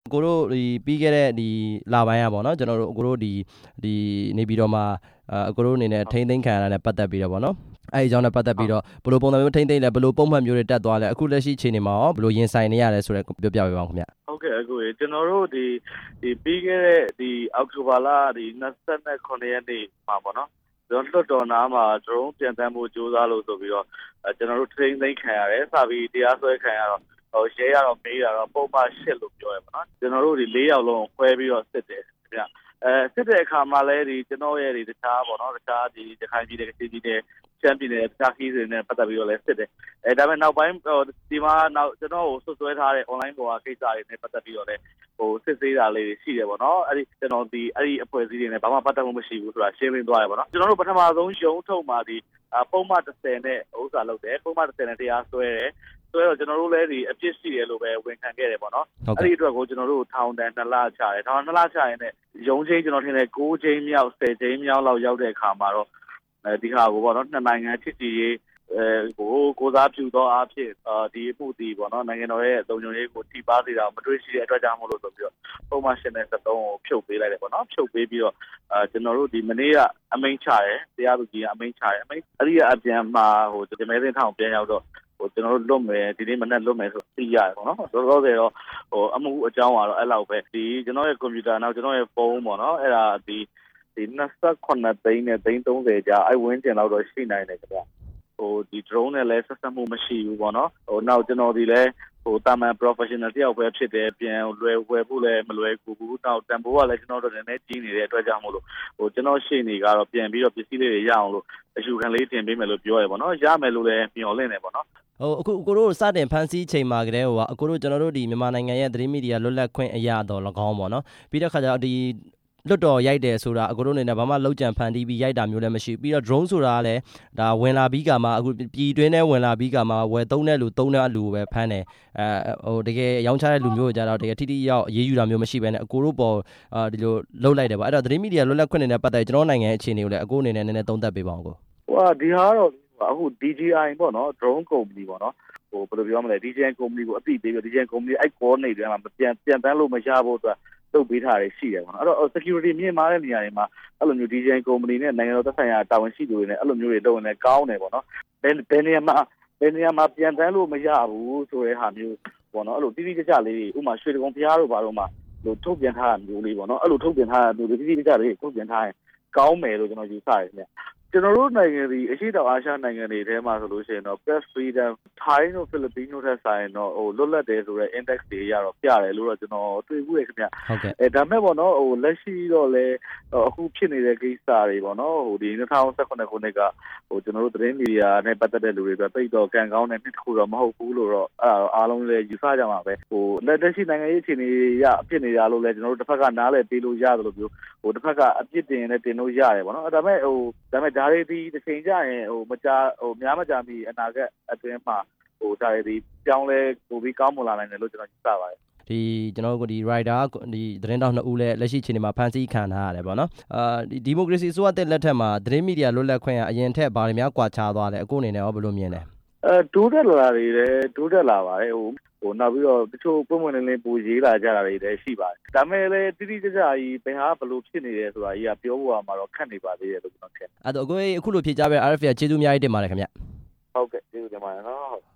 ကိုတို့ဒီပြီးခဲ့တဲ့ဒီလပိုင်းอ่ะဗောနော်ကျွန်တော်တို့ကိုတို့ဒီနေပြီးတော့မှကိုတို့အနေနဲ့ထိန်းသိမ်းခံရတာနဲ့ပတ်သက်ပြီးတော့ဗောနော်အဲ့ဒီအကြောင်းနဲ့ပတ်သက်ပြီးတော့ဘယ်လိုပုံစံမျိုးထိန်းသိမ်းလဲဘယ်လိုပုံမှန်မျိုးတွေတက်သွားလဲအခုလက်ရှိချိန်နေမှာရောဘယ်လိုရင်ဆိုင်နေရလဲဆိုတော့ပြောပြပေးပါဦးခင်ဗျဟုတ်ကဲ့အခုကျွန်တော်တို့ဒီပြီးခဲ့တဲ့ဒီအောက်တိုဘာလဒီ29ရက်နေ့မှာဗောနော်ကျွန်တော်လွတ်တော်နားမှာဒရုန်းပြန်တန်းမှုစူးစမ်းလို့ဆိုပြီးတော့ကျွန်တော်တို့ထိန်းသိမ်းခံရတယ်စပြီးတရားစွဲခံရတော့ရဲရတော့မေးတာတော့ပုံမှန်8လို့ပြောရပါတော့ကျွန်တော်တို့ဒီ4ယောက်လုံးခွဲပြီးတော့စစ်တယ်ခင်ဗျစစ်တဲ့အခါမှာလည်းဒီကျွန်တော်ရဲ့ဒီတခြားပေါ့နော်တခြားဒီရခိုင်ပြည်နယ်ကစီပြည်နယ်ချမ်းပြည်နယ်တခြားခီးစဉ်နဲ့ပတ်သက်ပြီးတော့လည်းစစ်တယ်ဒါပေမဲ့နောက်ပိုင်းဒီမှာနောက်ကျွန်တော်ကိုဆွဆွဲထားတဲ့ online ပေါ်ကကိစ္စတွေနဲ့ပတ်သက်ပြီးတော့လည်းစစ်ဆေးတာလေးရှိတယ်ပေါ့နော်အဲ့ဒီကျွန်တော်ဒီအဲ့ဒီအဖွဲ့အစည်းတွေနဲ့ဘာမှပတ်သက်မှုမရှိဘူးဆိုတာရှင်းလင်းသွားတယ်ပေါ့နော်ကျွန်တော်တို့ပထမဆုံးရုံးထုတ်မှာဒီပုံမှန်30နဲ့ဥစ္စာလုပ်တယ်ပုံမှန်30နဲ့တရားစွဲတယ်ဆိုတော့ကျွန်တော်တို့လည်းဒီအပြစ်ရှိတယ်လို့ပဲဝန်ခံခဲ့တယ်ပေါ့နော်အဲ့ဒီအတွက်ကိုကျွန်တော်တို့ထောင်တန်း2လချတယ်ထောင်2လချရင်လည်းရုံးချင်းကျွန်တော်ထင်တယ်9ချိန်မြောက်10ချိန်မြောက်လောက်ရောက်တဲ့အခါမှာတော့ဒီဟာကိုပေါ့နော်နှစ်နိုင်ငံချစ်ကြည်ရေးကိုစားပြုသောအားဖြင့်ဒီအမှုဒီပေါ့နော်နိုင်ငံတော်ရဲ့အုံကြုံရေးကိုထိပါစေတာမတွေ့ရှိတဲ့အတွက်ကြောင့်မို့လို့ဆိုပြီးတော့ပုံမှန်ရှင်တဲ့73ကိုဖြုတ်ပေးလိုက်တယ်ပေါ့နော်ဖြုတ်ပေးပြီးတော့ကျွန်တော်တို့ဒီမနေ့ကအမိန့်ချတယ်တရားသူကြီးကအမိန့်ချတယ်အမိန့်အဲ့ဒီအပြန်မှာဒီမဲစင်းထောင်ပြန်ရောက်တော့ကျွန်တော်တို့လွတ်မယ်ဒီနေ့မနေ့လွတ်မယ်ဆိုသိရတယ်ပေါ့နော်တော်တော်ဆိုတော့အမှုအကြောင်းကတော့အဲ့လောက်ပဲဒီကျွန်တော်ရဲ့ကွန်ပျူတာနောက်ကျွန်တော်ရဲ့ဖုန်းပေါ့နော်အဲ့ဒါဒီ28သိန်းနဲ့သိန်း30ကြာအဲ့ဝင်းကျင်လောက်တော့ရှိနိုင်တယ်ခင်ဗျဒီ drone နဲ့လည်းဆက်ဆက်မှုမရှိဘူးပေါ့နော်နောက်ကျွန်တော်ဒီလည်းတာမန် professional တယောက်ပဲဖြစ်တယ်ပြန်လွယ်ဝယ်ဖို့လည်းမလွယ်ကူဘူးနောက်တန်ဖိုးကလည်းကျွန်တော်တို့နည်းနည်းကြီးနေတဲ့အတွက်ကြောင့်မို့လို့ကျွန်တော်ရှေ့နေကတော့ပြန်ပြီးတော့ပစ္စည်းလေးတွေရအောင်လို့အယူခံလေးတင်ပေးမယ်လို့ပြောရပေါ့နော်ရမယ်လို့လည်းမျှော်လင့်နေပေါ့နော်အခုကိုတို့စတင်ဖန်ဆီးချိန်မှာကတည်းကအခုတို့ကျွန်တော်တို့ဒီမြန်မာနိုင်ငံရဲ့သတင်းမီဒီယာလွတ်လပ်ခွင့်အရာတော်၎င်းပေါ့နော်ပြီးတဲ့ခါကျတော့ဒီလွတ်တော်ရိုက်တယ်ဆိုတာအခုတို့အနေနဲ့ဘာမှလောက်ကြံဖန်တီးပြီးရိုက်တာမျိုးလည်းမရှိပြီးတော့ drone ဆိုတာကလည်းဒါဝင်လာပြီးကမှအခုပြည်တွင်းထဲဝင်လာပြီးကမှဝယ်သုံးတဲ့လူသုံးတဲ့လူပဲဖမ်းတယ်တကယ်ရောင်းချတဲ့လူမျိုးကြတော့တကယ်ထိထိရောက်အေးအေးယူတာမျိုးမရှိဘဲနဲ့အကိုတို့ပေါ်ဒီလိုလှုပ်လိုက်တယ်ပေါ့အဲ့တော့သတင်းမီဒီယာလွတ်လပ်ခွင့်နဲ့ပတ်သက်ကျွန်တော်နိုင်ငံရဲ့အခြေအနေကိုလည်းအကိုအနေနဲ့နည်းနည်းသုံးသပ်ပေးပါဦးကိုဒီဟာကတော့အခု DJI ပေါ့နော် drone company ပေါ့နော်ဘယ်လိုပြောမလဲ DJI company ကိုအသိပေးပြီး DJI company အဲ့ coordinate တွေမှာပြန်တန်းလို့မရဖို့အတွက်လုပ်ပေးထားတယ်ရှိတယ်ပေါ့နော်အဲ့တော့ security မြင့်မားတဲ့နေရာတွေမှာအဲ့လိုမျိုး DJI company နဲ့နိုင်ငံတော်သက်ဆိုင်ရာတာဝန်ရှိသူတွေနဲ့အဲ့လိုမျိုးတွေလုပ်ရင်လည်းကောင်းတယ်ပေါ့နော်ဘယ်နေရာမှာပြန်တန်းလို့မရဘူးဆိုတဲ့ဟာမျိုးပေါ့နော်အဲ့လိုတိတိကျကျလေးဥပမာရွှေတကုံဖျားတို့ဘာလို့မှလို့ထုတ်ပြန်ထားတာမျိုးလေးပေါ့နော်အဲ့လိုထုတ်ပြန်ထားတာမျိုးတိတိကျကျလေးထုတ်ပြန်ထားရင်ကောင်းမယ်လို့ကျွန်တော်ယူဆတယ်ခင်ဗျကျွန်တော်တို့နိုင်ငံဒီအရှေ့တောင်အာရှနိုင်ငံတွေထဲမှာဆိုလို့ရှိရင်တော့ press freedom Thai တို့ Philippines တို့ထက်ဆိုင်တော့လွတ်လပ်တယ်ဆိုတဲ့ index တွေရတော့ပြတယ်လို့တော့ကျွန်တော်တွေ့ဘူးရခင်ဗျဟုတ်ကဲ့ဒါမဲ့ပေါ့နော်လက်ရှိတော့လေအခုဖြစ်နေတဲ့ကိစ္စတွေပေါ့နော်ဒီ2019ခုနှစ်ကကျွန်တော်တို့သတင်းမီဒီယာနဲ့ပတ်သက်တဲ့လူတွေအတွက်တိတ်တော့ကံကောင်းတဲ့နှစ်တစ်ခုတော့မဟုတ်ဘူးလို့တော့အားလုံးလည်းယူဆကြမှာပဲလက်ရှိနိုင်ငံရေးအခြေအနေရဖြစ်နေကြလို့လည်းကျွန်တော်တို့တစ်ဖက်ကနားလည်ပေးလို့ရတယ်လို့မျိုးတစ်ဖက်ကအပြစ်တင်နဲ့တင်လို့ရတယ်ပေါ့နော်ဒါမဲ့ဒါတွေဒီတစ်ချိန်ကြရင်မကြများမကြမီအနာဂတ်အတွင်းမှာဒါတွေဒီပြောင်းလဲပိုပြီးကောင်းမွန်လာနိုင်တယ်လို့ကျွန်တော်ယူဆပါတယ်ဒီကျွန်တော်တို့ဒီ rider ဒီသတင်းတောက်2ဦးလည်းလက်ရှိချိန်မှာဖမ်းဆီးခံထားရတယ်ပေါ့နော်ဒီမိုကရေစီအစိုးရတဲ့လက်ထက်မှာသတင်းမီဒီယာလွတ်လပ်ခွင့်ကအရင်ထက်ဘာတွေများကွာခြားသွားလဲအခုအနေနဲ့ရောဘယ်လိုမြင်လဲတိုးတက်လာတွေလည်းတိုးတက်လာပါတယ်နောက်ပြီးတော့တချို့ပုံမှန်လေးပူရေးလာကြတာတွေလည်းရှိပါတယ်ဒါမဲ့လည်းတိတိကျကျကြီးဘယ်ဟာဘယ်လိုဖြစ်နေတယ်ဆိုတာကြီးကပြောဖို့မှာတော့ခက်နေပါသေးတယ်လို့ကျွန်တော်ထင်အဲ့တော့အခုလိုဖြေကြားပေး RFA ကျေးဇူးအများကြီးတင်ပါတယ်ခင်ဗျဟုတ်ကဲ့ကျေးဇူးတင်ပါတယ်နော်